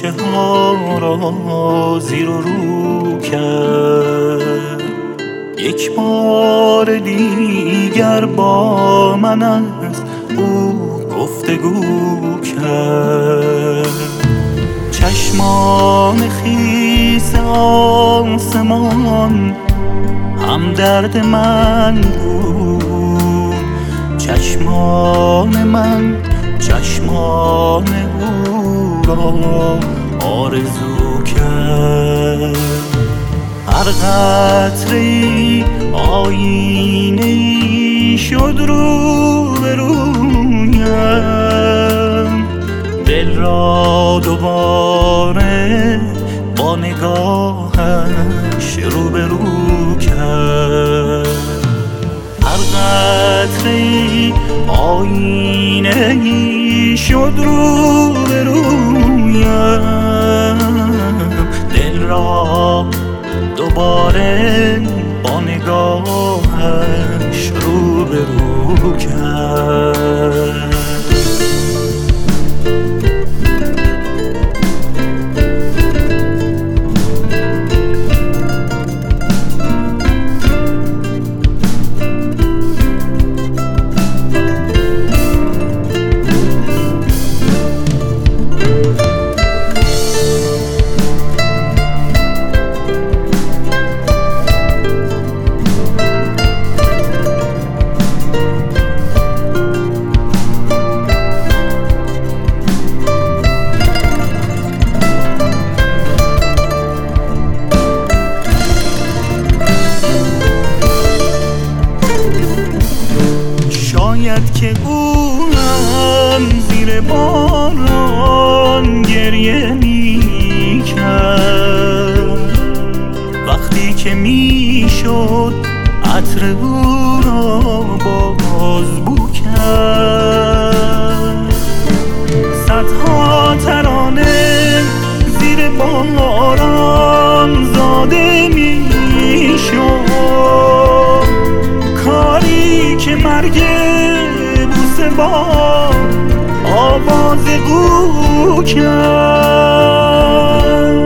کوچه ها را زیر و رو کرد. یک بار دیگر با من از او گفتگو کرد. چشمان خیس آسمان هم درد من بود. چشمان من چشمان او را آرزو کرد. هر قطره‌ای آینه‌ای شد روبرویم. دل را دوباره با نگاهش روبرو کرد. هر قطره‌ای آینه‌ای شد روبرویم. دل را دوباره با نگاهش روبرو کرد. شاید که او هم زیر باران گریه می کرد. وقتی که می شد عطر او را باز بو کرد. صدها ترانه زیر باران زاده می شد. کاری که مرگ بوسه با آواز قو کرد.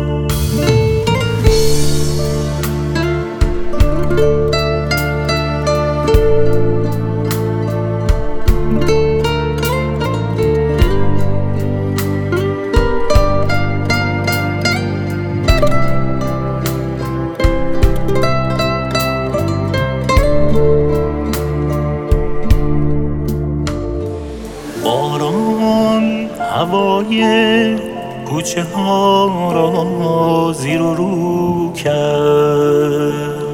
باران هوای کوچه ها را زیر و رو کرد.